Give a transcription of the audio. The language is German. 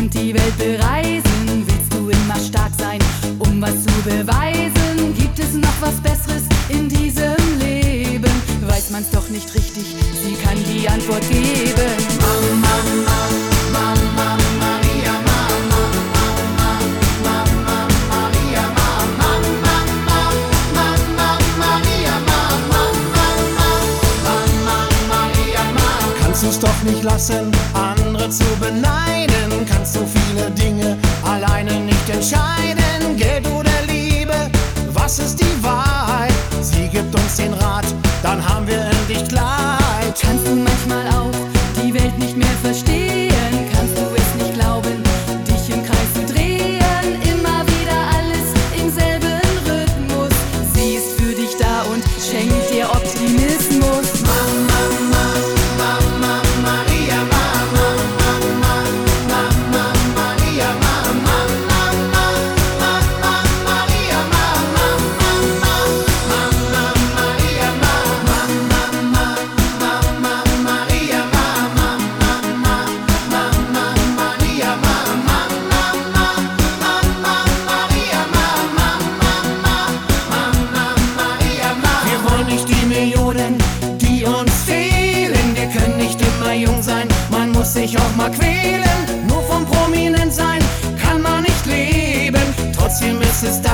und die Welt bereisen. Willst du immer stark sein, um was zu beweisen? Gibt es noch was Besseres in diesem Leben? Weiß man's doch nicht richtig, sie kann die Antwort geben. Mama, Mama, Mama, Maria, Mama, Mama, Mama, Maria, Mama, Mama, Mama, Maria, Mama, Mama, Maria, Mama. Kannst du's doch nicht lassen, andere zu beneiden? Kannst du viele Dinge alleine nicht entscheiden? Geld oder Liebe, was ist die Wahrheit? Sie gibt uns den Rat, dann haben wir endlich Klarheit. Kannst du manchmal auch die Welt nicht mehr verstehen? Kannst du es nicht glauben, dich im Kreis zu drehen? Immer wieder alles im selben Rhythmus. Sie ist für dich da und schenkt dir Optimismus. Mama, Mama, Mama, Maria, Mama, Mama, Mama, Maria, Mama, Mama, Mama, Maria, Mama, Mama, Mama, Maria, Mama, Mama, Mama, Maria, Mama, Mama, Mama, Maria, Mama, Mama, Mama, Maria, Mama, Mama, Maria, Mama. Wir wollen nicht die Millionen, die uns fehlen. Wir können nicht immer jung sein, man muss sich auch mal quälen. Nur vom Prominent sein kann man nicht leben. Trotzdem ist es